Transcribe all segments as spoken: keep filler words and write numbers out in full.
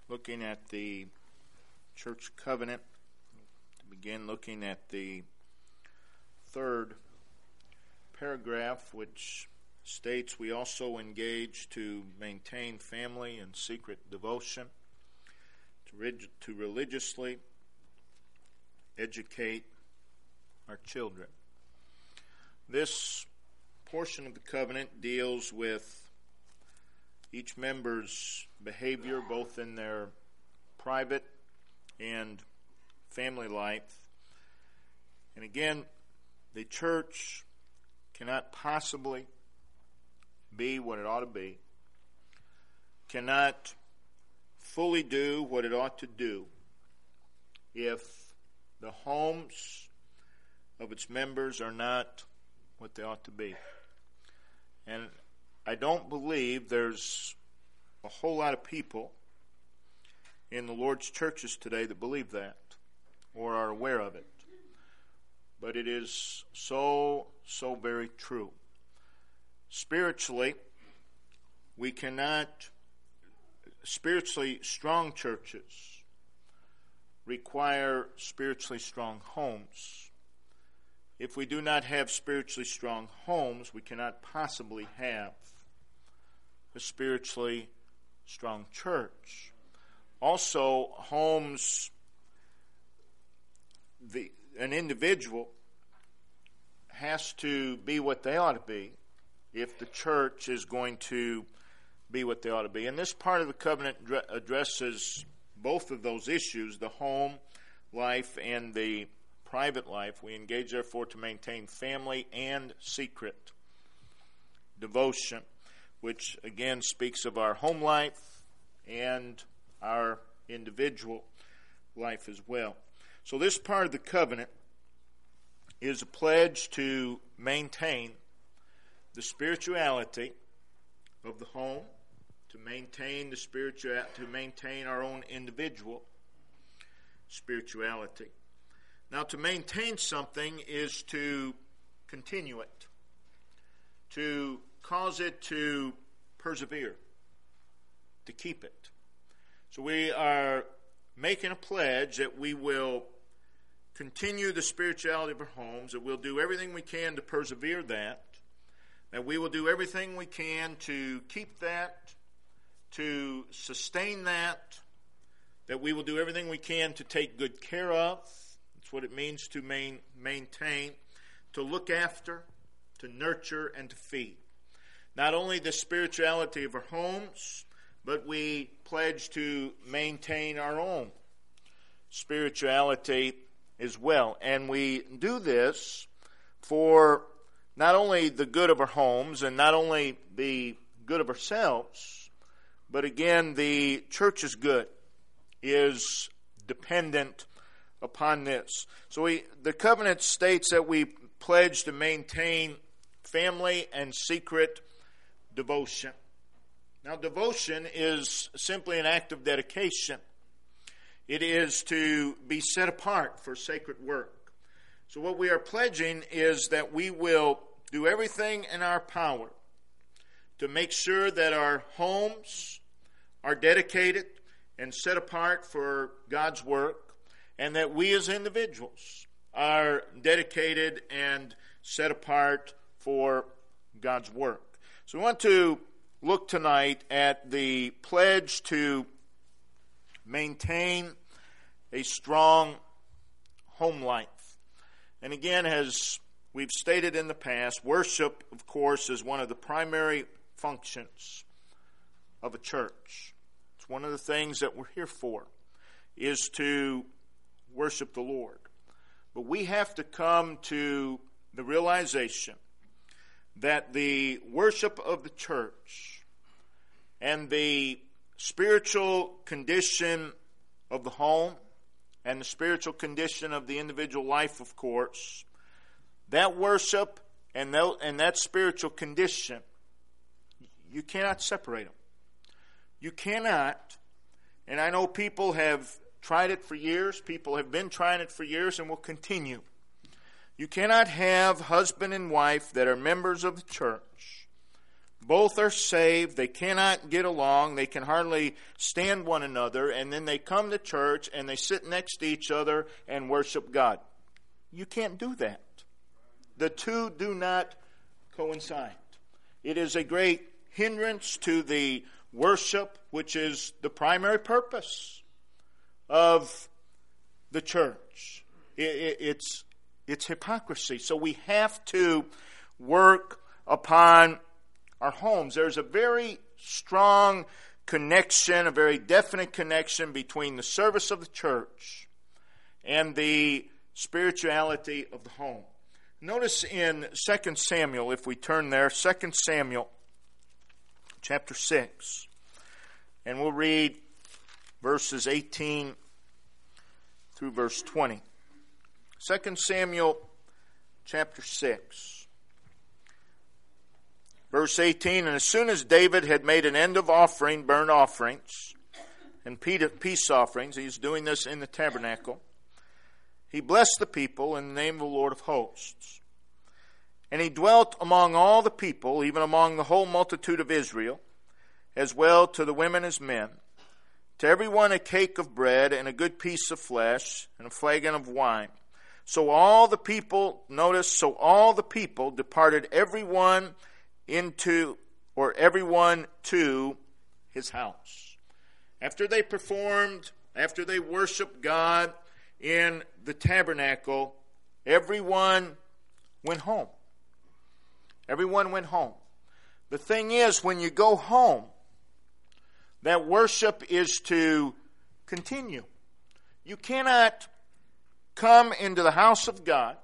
looking at the church covenant, to begin looking at the third paragraph, which states we also engage to maintain family and secret devotion, to, rig- to religiously educate our children. This portion of the covenant deals with each member's behavior, both in their private and family life. And again, the church cannot possibly be what it ought to be, cannot fully do what it ought to do if the homes of its members are not what they ought to be. And I don't believe there's a whole lot of people in the Lord's churches today that believe that or are aware of it. But it is so, so very true. Spiritually, we cannot, spiritually strong churches require spiritually strong homes. If we do not have spiritually strong homes, we cannot possibly have a spiritually strong church. Also, homes, the an individual has to be what they ought to be if the church is going to be what they ought to be. And this part of the covenant addresses both of those issues, the home life and the private life. We engage, therefore, to maintain family and secret devotion, which again speaks of our home life and our individual life as well. So this part of the covenant is a pledge to maintain the spirituality of the home, to maintain the spiritual, to maintain our own individual spirituality. Now, to maintain something is to continue it, to cause it to persevere, to keep it. So we are making a pledge that we will continue the spirituality of our homes, that we'll do everything we can to persevere that, that we will do everything we can to keep that, to sustain that, that we will do everything we can to take good care of. That's what it means to main, maintain, to look after, to nurture, and to feed. Not only the spirituality of our homes, but we pledge to maintain our own spirituality as well. And we do this for not only the good of our homes and not only the good of ourselves, but again, the church's good is dependent upon this. So we, the covenant states that we pledge to maintain family and secret devotion. Now, devotion is simply an act of dedication. It is to be set apart for sacred work. So what we are pledging is that we will do everything in our power to make sure that our homes are dedicated and set apart for God's work, and that we as individuals are dedicated and set apart for God's work. So we want to look tonight at the pledge to maintain a strong home life. And again, as we've stated in the past, worship, of course, is one of the primary functions of a church. It's one of the things that we're here for, is to worship the Lord. But we have to come to the realization that the worship of the church and the spiritual condition of the home and the spiritual condition of the individual life, of course, that worship and that, and that spiritual condition, you cannot separate them. You cannot, and I know people have tried it for years, people have been trying it for years and will continue. You cannot have husband and wife that are members of the church both are saved, they cannot get along, they can hardly stand one another, and then they come to church and they sit next to each other and worship God. You can't do that. The two do not coincide. It is a great hindrance to the worship, which is the primary purpose of the church. It, it, it's, it's hypocrisy. So we have to work upon our homes. There's a very strong connection, a very definite connection between the service of the church and the spirituality of the home. Notice in Second Samuel, if we turn there, Second Samuel chapter six, and we'll read verses eighteen through verse twenty. Second Samuel chapter six. Verse eighteen, and as soon as David had made an end of offering burnt offerings and peace offerings, he's doing this in the tabernacle, he blessed the people in the name of the Lord of hosts. And he dwelt among all the people, even among the whole multitude of Israel, as well to the women as men. To every one a cake of bread and a good piece of flesh and a flagon of wine. So all the people, notice, so all the people departed every one into, or everyone to his house. After they performed, after they worshiped God in the tabernacle, everyone went home. Everyone went home. The thing is, when you go home, that worship is to continue. You cannot come into the house of God,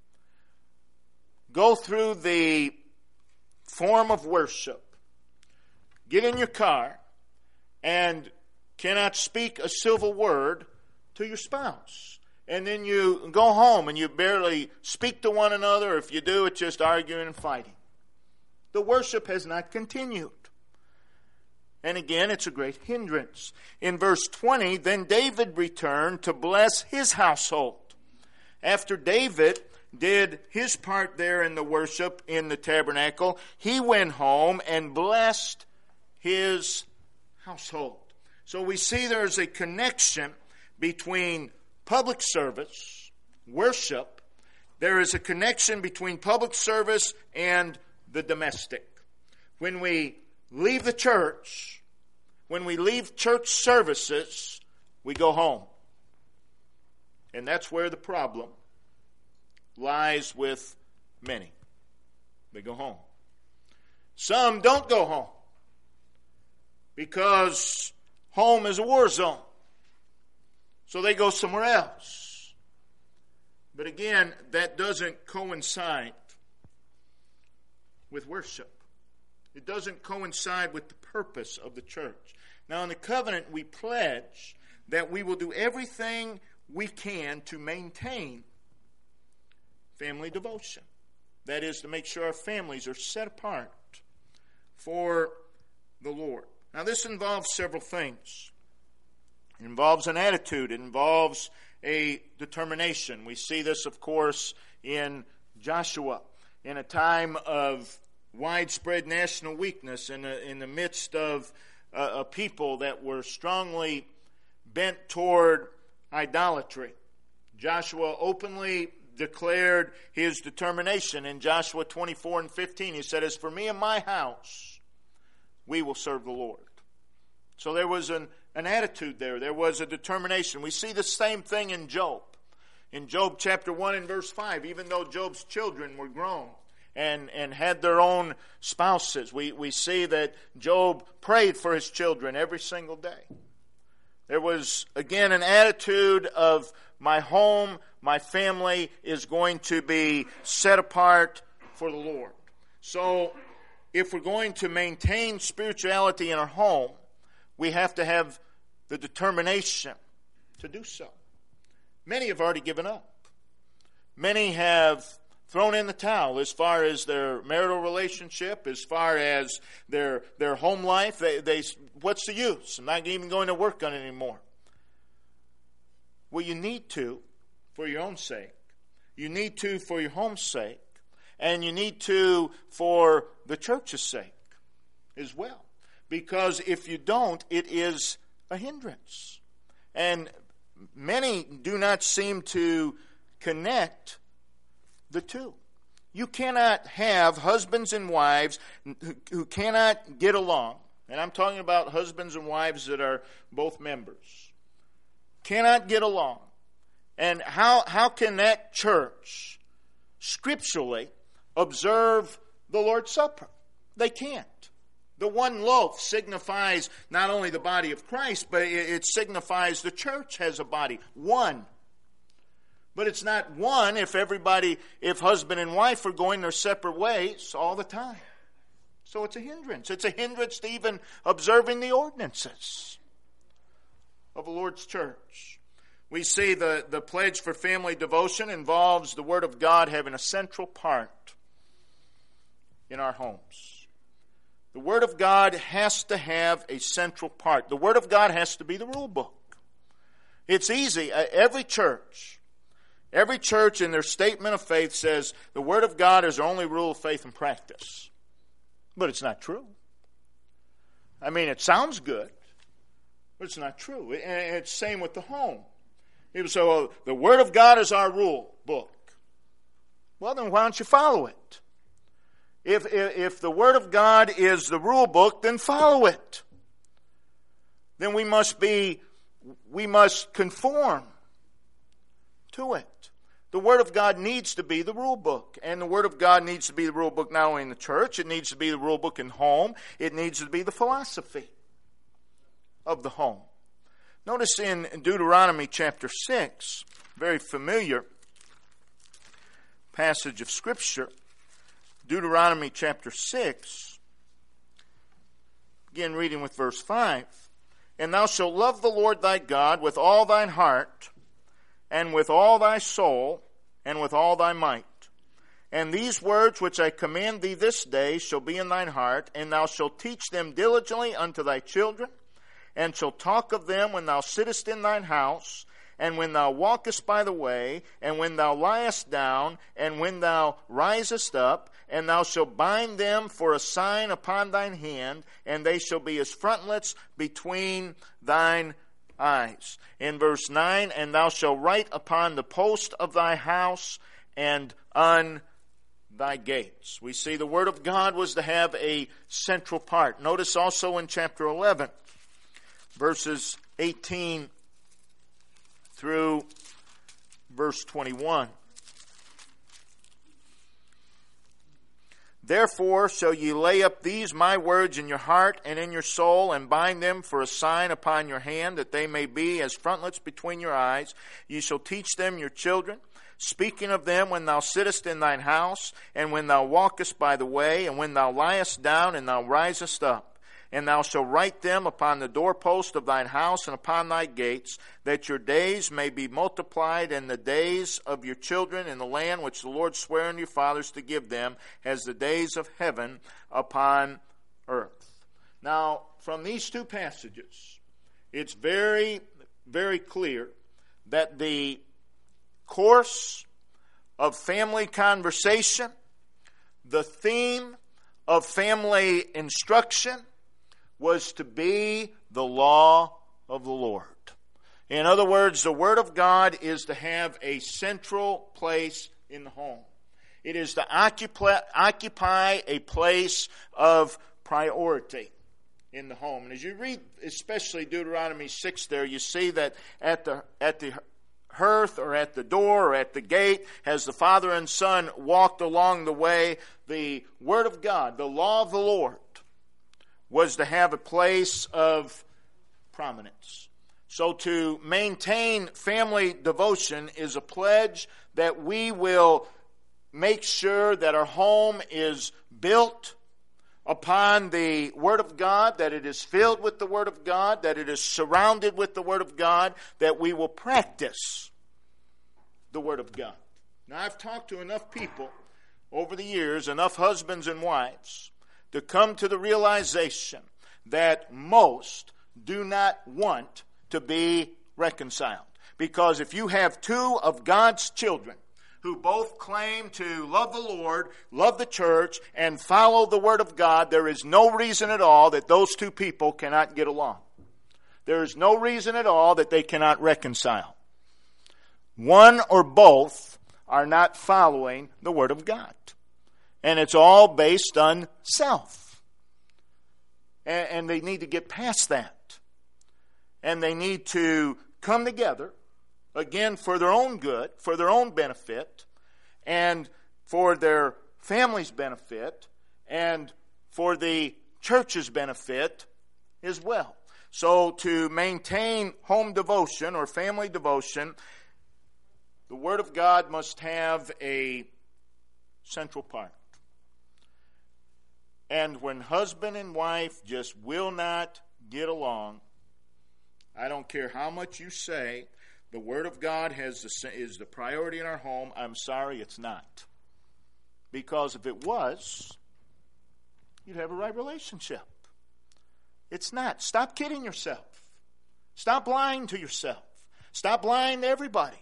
go through the form of worship, get in your car, and cannot speak a civil word to your spouse. And then you go home and you barely speak to one another. If you do, it's just arguing and fighting. The worship has not continued. And again, it's a great hindrance. In verse twenty, then David returned to bless his household. After David did his part there in the worship in the tabernacle, he went home and blessed his household. So we see there's a connection between public service, worship. There is a connection between public service and the domestic. When we leave the church, when we leave church services, we go home. And that's where the problem lies with many. They go home. Some don't go home because home is a war zone. So they go somewhere else. But again, that doesn't coincide with worship. It doesn't coincide with the purpose of the church. Now, in the covenant, we pledge that we will do everything we can to maintain family devotion. That is, to make sure our families are set apart for the Lord. Now, this involves several things. It involves an attitude. It involves a determination. We see this, of course, in Joshua. In a time of widespread national weakness, in, a, in the midst of a, a people that were strongly bent toward idolatry, Joshua openly declared his determination. In Joshua twenty-four and fifteen, he said, as for me and my house, we will serve the Lord. So there was an, an attitude there. There was a determination. We see the same thing in Job. In Job chapter one and verse five, even though Job's children were grown and, and had their own spouses, we, we see that Job prayed for his children every single day. There was, again, an attitude of my home, my family is going to be set apart for the Lord. So if we're going to maintain spirituality in our home, we have to have the determination to do so. Many have already given up. Many have thrown in the towel as far as their marital relationship, as far as their their home life. They, they what's the use? I'm not even going to work on it anymore. Well, you need to for your own sake. You need to for your home's sake. And you need to for the church's sake. as well. Because if you don't, it is a hindrance. And many do not seem to connect the two. You cannot have husbands and wives who cannot get along. And I'm talking about husbands and wives that are both members. Cannot get along. And how, how can that church scripturally observe the Lord's Supper? They can't. The one loaf signifies not only the body of Christ, but it signifies the church has a body. One. But it's not one if everybody, if husband and wife are going their separate ways all the time. So it's a hindrance. It's a hindrance to even observing the ordinances of the Lord's church. We see the, the pledge for family devotion involves the Word of God having a central part in our homes. The Word of God has to have a central part. The Word of God has to be the rule book. It's easy. Every church, every church in their statement of faith says the Word of God is the only rule of faith and practice. But it's not true. I mean, it sounds good, but it's not true. And it's the same with the home. People say, well, the Word of God is our rule book. Well, then why don't you follow it? If, if, if the Word of God is the rule book, then follow it. Then we must be, we must conform to it. The Word of God needs to be the rule book. And the Word of God needs to be the rule book not only in the church, it needs to be the rule book in home. It needs to be the philosophy of the home. Notice in Deuteronomy chapter six, very familiar passage of Scripture, Deuteronomy chapter six, again reading with verse five. And thou shalt love the Lord thy God with all thine heart, and with all thy soul, and with all thy might. And these words which I command thee this day shall be in thine heart, and thou shalt teach them diligently unto thy children, and shalt talk of them when thou sittest in thine house, and when thou walkest by the way, and when thou liest down, and when thou risest up, and thou shalt bind them for a sign upon thine hand, and they shall be as frontlets between thine eyes. In verse nine, and thou shalt write upon the post of thy house and on thy gates. We see the Word of God was to have a central part. Notice also in chapter eleven, verses eighteen through verse twenty-one. Therefore shall ye lay up these my words in your heart and in your soul, and bind them for a sign upon your hand, that they may be as frontlets between your eyes. Ye shall teach them your children, speaking of them when thou sittest in thine house, and when thou walkest by the way, and when thou liest down, and thou risest up. And thou shalt write them upon the doorpost of thine house and upon thy gates, that your days may be multiplied, and the days of your children in the land which the Lord sware unto your fathers to give them, as the days of heaven upon earth. Now, from these two passages, it's very, very clear that the course of family conversation, the theme of family instruction, was to be the law of the Lord. In other words, the Word of God is to have a central place in the home. It is to occupy, occupy a place of priority in the home. And as you read especially Deuteronomy six there, you see that at the at the hearth or at the door or at the gate, as the father and son walked along the way, the Word of God, the law of the Lord, was to have a place of prominence. So to maintain family devotion is a pledge that we will make sure that our home is built upon the Word of God, that it is filled with the Word of God, that it is surrounded with the Word of God, that we will practice the Word of God. Now, I've talked to enough people over the years, enough husbands and wives, to come to the realization that most do not want to be reconciled. Because if you have two of God's children who both claim to love the Lord, love the church, and follow the Word of God, there is no reason at all that those two people cannot get along. There is no reason at all that they cannot reconcile. One or both are not following the Word of God. And it's all based on self. And, and they need to get past that. And they need to come together, again, for their own good, for their own benefit, and for their family's benefit, and for the church's benefit as well. So to maintain home devotion or family devotion, the Word of God must have a central part. And when husband and wife just will not get along, I don't care how much you say, the Word of God has the, is the priority in our home. I'm sorry, it's not. Because if it was, you'd have a right relationship. It's not. Stop kidding yourself. Stop lying to yourself. Stop lying to everybody.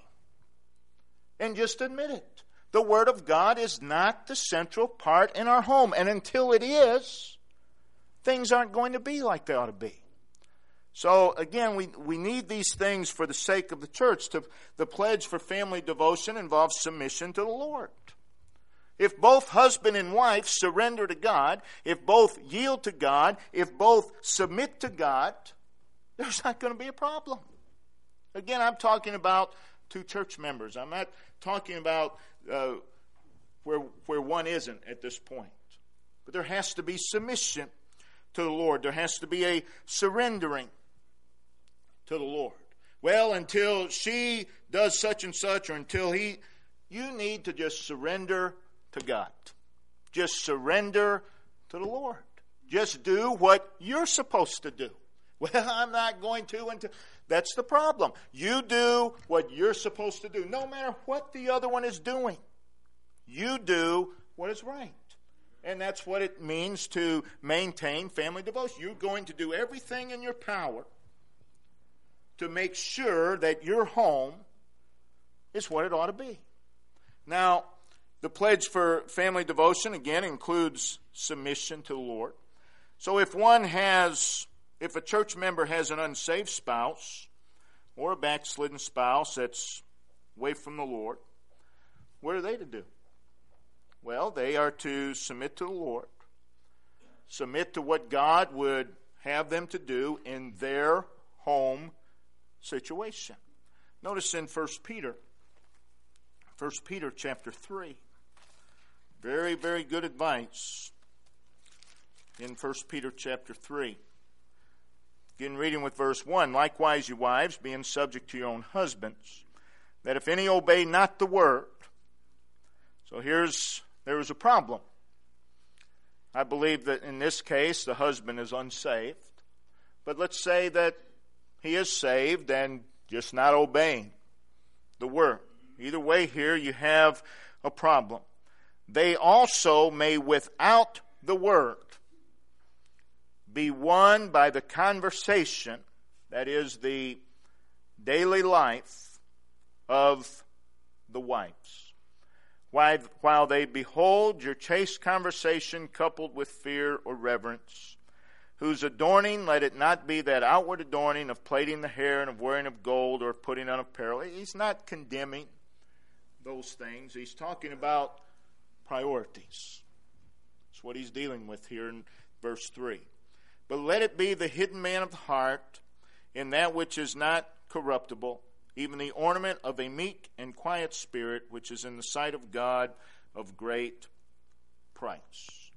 And just admit it. The Word of God is not the central part in our home. And until it is, things aren't going to be like they ought to be. So, again, we, we need these things for the sake of the church. To, the pledge for family devotion involves submission to the Lord. If both husband and wife surrender to God, if both yield to God, if both submit to God, there's not going to be a problem. Again, I'm talking about two church members. I'm not talking about uh, where, where one isn't at this point. But there has to be submission to the Lord. There has to be a surrendering to the Lord. Well, until she does such and such, or until he, you need to just surrender to God. Just surrender to the Lord. Just do what you're supposed to do. Well, I'm not going to until... That's the problem. You do what you're supposed to do, no matter what the other one is doing. You do what is right. And that's what it means to maintain family devotion. You're going to do everything in your power to make sure that your home is what it ought to be. Now, the pledge for family devotion, again, includes submission to the Lord. So if one has, if a church member has an unsaved spouse or a backslidden spouse that's away from the Lord, what are they to do? Well, they are to submit to the Lord, submit to what God would have them to do in their home situation. Notice in First Peter, First Peter chapter three, very, very good advice in First Peter chapter three. Again, reading with verse one, likewise, you wives, being subject to your own husbands, that if any obey not the word. So here's, there is a problem. I believe that in this case, the husband is unsaved. But let's say that he is saved and just not obeying the word. Either way here, you have a problem. They also may without the word be won by the conversation, that is the daily life of the wives, while they behold your chaste conversation coupled with fear or reverence, whose adorning, let it not be that outward adorning of plaiting the hair and of wearing of gold or of putting on apparel. He's not condemning those things. He's talking about priorities. That's what he's dealing with here in verse three. But let it be the hidden man of the heart, in that which is not corruptible, even the ornament of a meek and quiet spirit, which is in the sight of God of great price.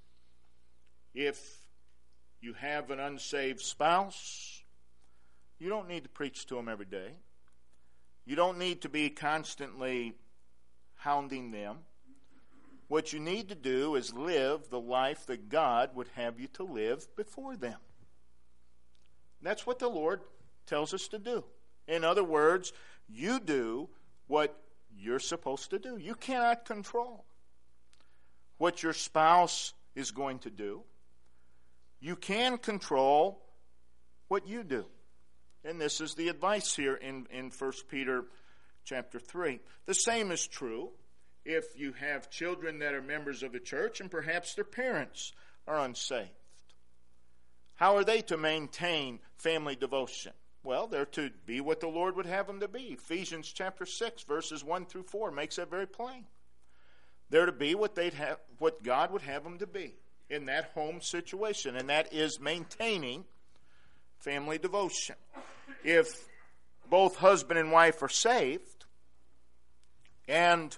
If you have an unsaved spouse, you don't need to preach to them every day. You don't need to be constantly hounding them. What you need to do is live the life that God would have you to live before them. That's what the Lord tells us to do. In other words, you do what you're supposed to do. You cannot control what your spouse is going to do. You can control what you do. And this is the advice here in, in First Peter chapter three. The same is true if you have children that are members of the church and perhaps their parents are unsaved. How are they to maintain family devotion? Well, they're to be what the Lord would have them to be. Ephesians chapter six, verses one through four makes that very plain. They're to be what they'd have, what God would have them to be in that home situation, and that is maintaining family devotion. If both husband and wife are saved and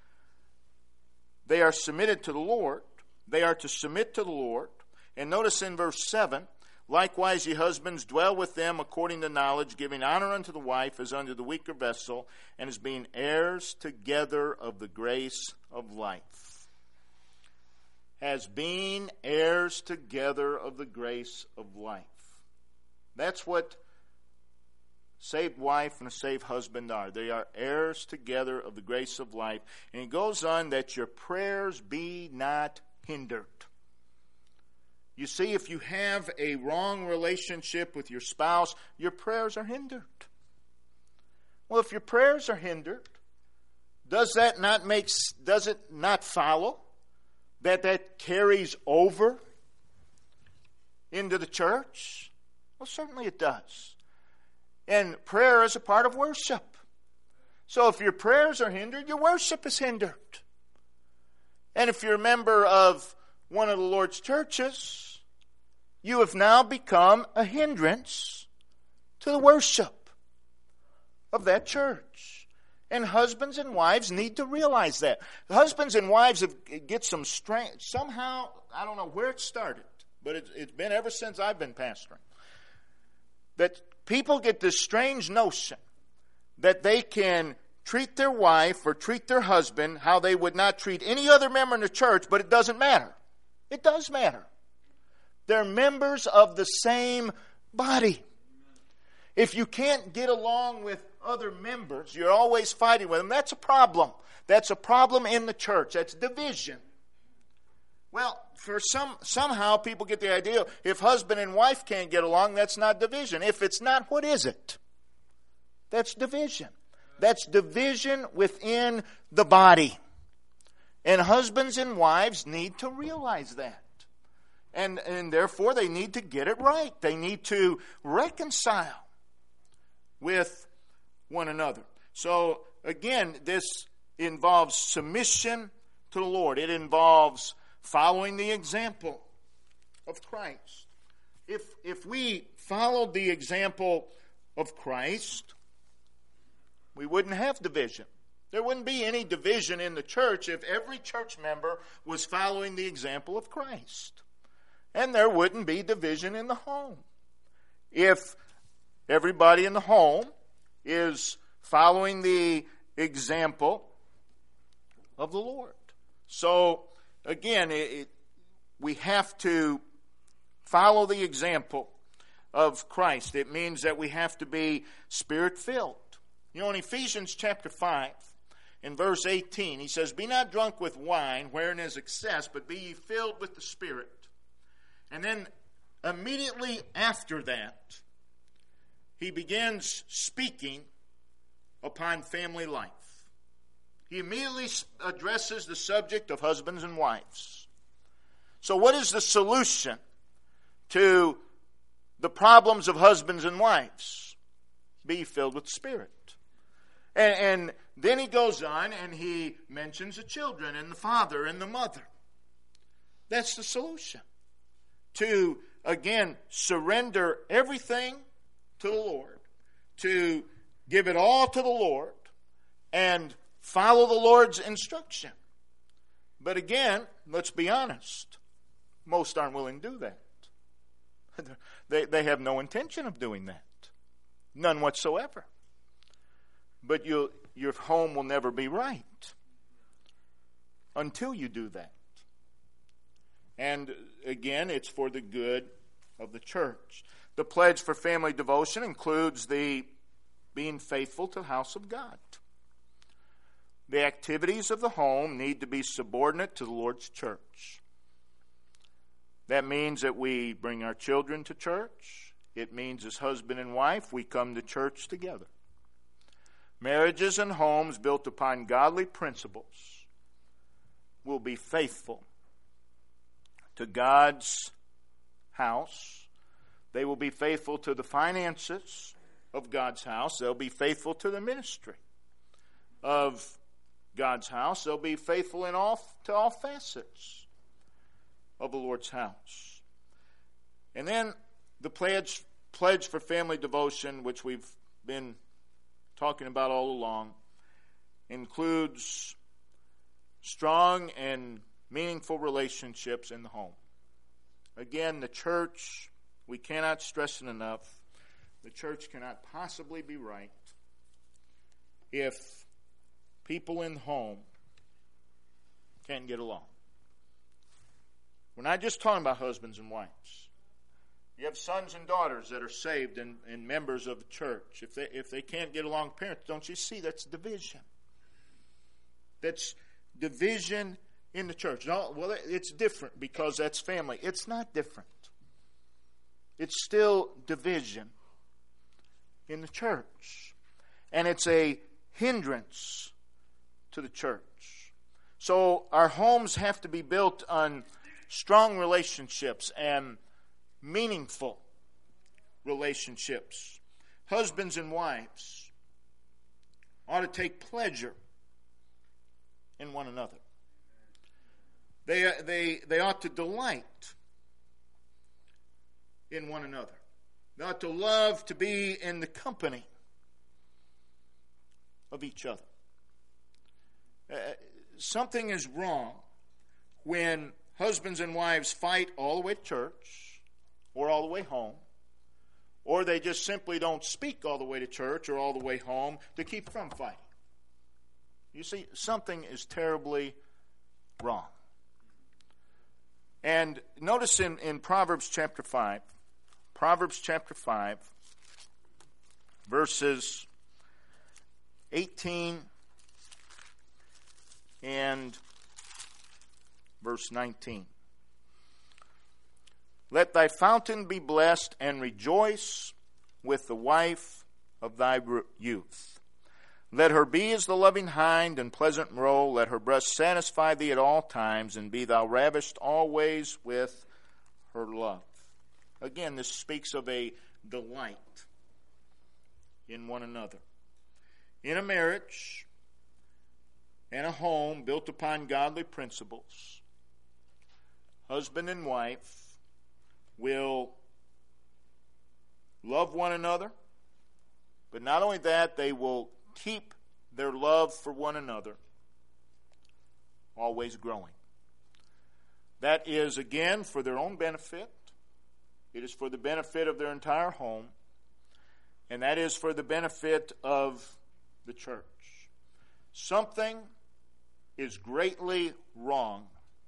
they are submitted to the Lord, they are to submit to the Lord. And notice in verse seven, likewise ye husbands dwell with them according to knowledge, giving honor unto the wife as unto the weaker vessel, and as being heirs together of the grace of life. As being heirs together of the grace of life. That's what saved wife and a saved husband are. They are heirs together of the grace of life. And he goes on, that your prayers be not hindered. You see, if you have a wrong relationship with your spouse, your prayers are hindered. Well, if your prayers are hindered, does that not make, does it not follow that that carries over into the church? Well, certainly it does. And prayer is a part of worship. So if your prayers are hindered, your worship is hindered. And if you're a member of one of the Lord's churches, you have now become a hindrance to the worship of that church. And husbands and wives need to realize that. Husbands and wives have, get some strength. Somehow, I don't know where it started, but it, it's been ever since I've been pastoring, that people get this strange notion that they can treat their wife or treat their husband how they would not treat any other member in the church, but it doesn't matter. It does matter. They're members of the same body. If you can't get along with other members, you're always fighting with them, that's a problem. That's a problem in the church. That's division. Well, for some, somehow people get the idea, if husband and wife can't get along, that's not division. If it's not, what is it? That's division. That's division within the body. And husbands and wives need to realize that. And, and therefore they need to get it right. They need to reconcile with one another. So again, this involves submission to the Lord. It involves following the example of Christ. If, if we followed the example of Christ, we wouldn't have division. There wouldn't be any division in the church if every church member was following the example of Christ. And there wouldn't be division in the home if everybody in the home is following the example of the Lord. So, again, it, it, we have to follow the example of Christ. It means that we have to be Spirit-filled. You know, in Ephesians chapter five, in verse eighteen, he says, be not drunk with wine, wherein is excess, but be ye filled with the Spirit. And then immediately after that, he begins speaking upon family life. He immediately addresses the subject of husbands and wives. So what is the solution to the problems of husbands and wives? Be filled with the Spirit. And, and then he goes on and he mentions the children and the father and the mother. That's the solution. To, again, surrender everything to the Lord. To give it all to the Lord. And follow the Lord's instruction. But again, let's be honest. Most aren't willing to do that. They, they have no intention of doing that. None whatsoever. But you, your home will never be right until you do that. And again, it's for the good of the church. The pledge for family devotion includes the being faithful to the house of God. The activities of the home need to be subordinate to the Lord's church. That means that we bring our children to church. It means as husband and wife, we come to church together. Marriages and homes built upon godly principles will be faithful to God's house. They will be faithful to the finances of God's house. They'll be faithful to the ministry of God's house. They'll be faithful in all to all facets of the Lord's house. And then the pledge, pledge for family devotion, which we've been talking about all along, includes strong and meaningful relationships in the home. Again, the church, we cannot stress it enough, the church cannot possibly be right if people in the home can't get along. We're not just talking about husbands and wives. You have sons and daughters that are saved and, and members of the church. If they if they can't get along with parents, don't you see that's division? That's division in the church. No, well, it's different because that's family. It's not different. It's still division in the church. And it's a hindrance to the church. So our homes have to be built on strong relationships and meaningful relationships. Husbands and wives ought to take pleasure in one another. They, they, they ought to delight in one another. They ought to love to be in the company of each other. Uh, something is wrong when husbands and wives fight all the way to church or all the way home, or they just simply don't speak all the way to church or all the way home to keep from fighting. You see, something is terribly wrong. And notice in, in Proverbs chapter five, Proverbs chapter five, verses eighteen and verse nineteen. Let thy fountain be blessed, and rejoice with the wife of thy youth. Let her be as the loving hind and pleasant roe. Let her breast satisfy thee at all times, and be thou ravished always with her love. Again, this speaks of a delight in one another. In a marriage and a home built upon godly principles, husband and wife will love one another, but not only that, they will keep their love for one another always growing. That is, again, for their own benefit. It is for the benefit of their entire home, and that is for the benefit of the church. Something is greatly wrong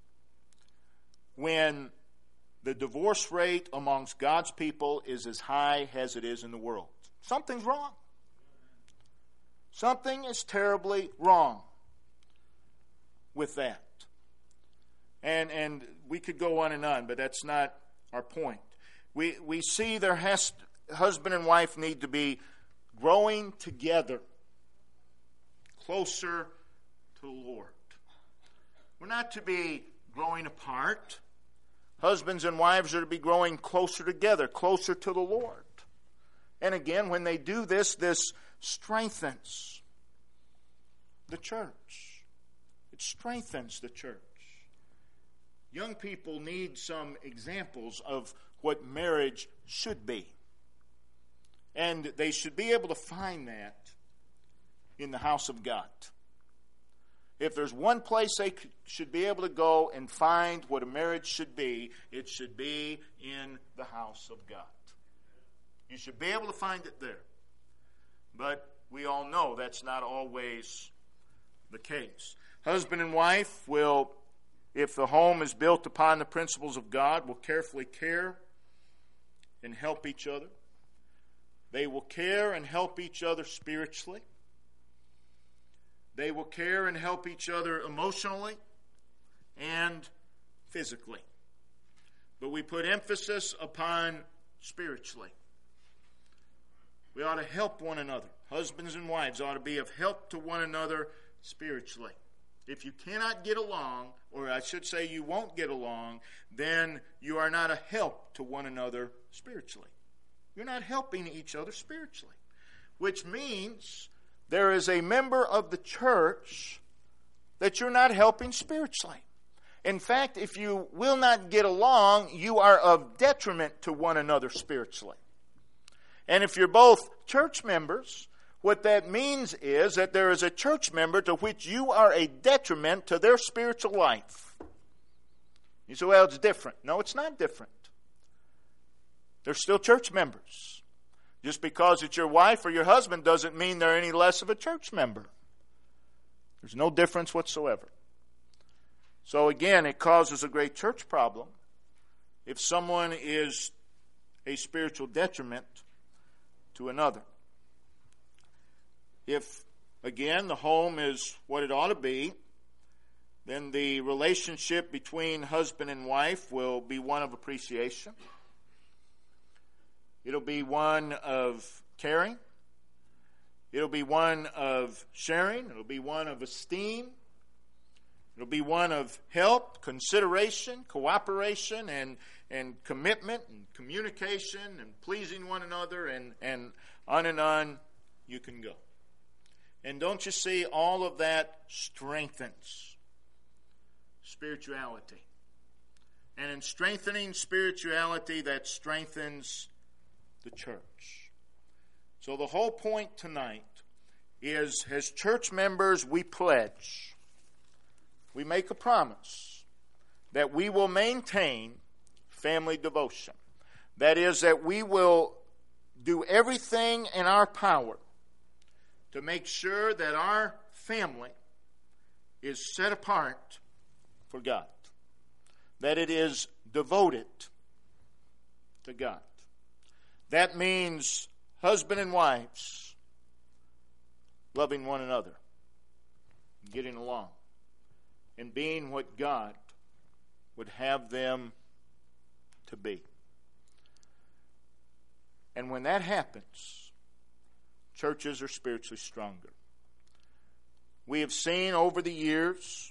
when the divorce rate amongst God's people is as high as it is in the world. Something's wrong. Something is terribly wrong with that. And and we could go on and on, but that's not our point. We we see there has husband and wife need to be growing together, closer to the Lord. We're not to be growing apart. Husbands and wives are to be growing closer together, closer to the Lord. And again, when they do this, this strengthens the church. It strengthens the church. Young people need some examples of what marriage should be. And they should be able to find that in the house of God. If there's one place they should be able to go and find what a marriage should be, it should be in the house of God. You should be able to find it there. But we all know that's not always the case. Husband and wife will, if the home is built upon the principles of God, will carefully care and help each other. They will care and help each other spiritually. They will care and help each other emotionally and physically. But we put emphasis upon spiritually. We ought to help one another. Husbands and wives ought to be of help to one another spiritually. If you cannot get along, or I should say you won't get along, then you are not a help to one another spiritually. You're not helping each other spiritually. Which means there is a member of the church that you're not helping spiritually. In fact, if you will not get along, you are of detriment to one another spiritually. And if you're both church members, what that means is that there is a church member to which you are a detriment to their spiritual life. You say, well, it's different. No, it's not different. They're still church members. Just because it's your wife or your husband doesn't mean they're any less of a church member. There's no difference whatsoever. So again, it causes a great church problem if someone is a spiritual detriment to another. If, again, the home is what it ought to be, then the relationship between husband and wife will be one of appreciation. It'll be one of caring. It'll be one of sharing. It'll be one of esteem. It'll be one of help, consideration, cooperation, and, and commitment, and communication, and pleasing one another, and, and on and on you can go. And don't you see, all of that strengthens spirituality. And in strengthening spirituality, that strengthens the church. So the whole point tonight is, as church members, we pledge, we make a promise that we will maintain family devotion. That is, that we will do everything in our power to make sure that our family is set apart for God. That it is devoted to God. That means husband and wives loving one another, getting along, and being what God would have them to be. And when that happens, churches are spiritually stronger. We have seen over the years,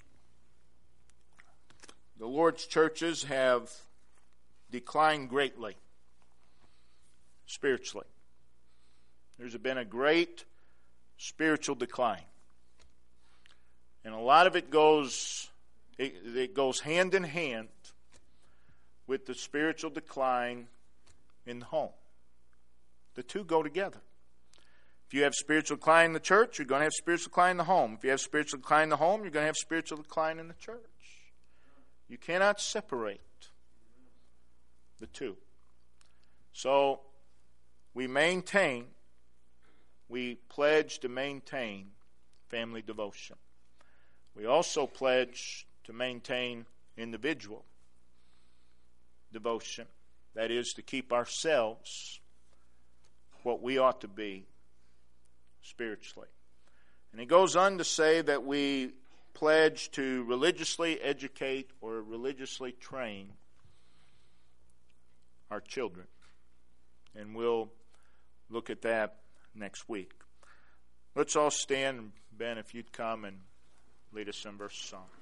the Lord's churches have declined greatly spiritually. There's been a great spiritual decline. And a lot of it goes, it, it goes hand in hand with the spiritual decline in the home. The two go together. If you have spiritual decline in the church, you're going to have spiritual decline in the home. If you have spiritual decline in the home, you're going to have spiritual decline in the church. You cannot separate the two. So, we maintain, we pledge to maintain family devotion. We also pledge to maintain individual devotion. That is, to keep ourselves what we ought to be spiritually. And he goes on to say that we pledge to religiously educate or religiously train our children. And we'll look at that next week. Let's all stand. Ben, if you'd come and lead us in verse of song.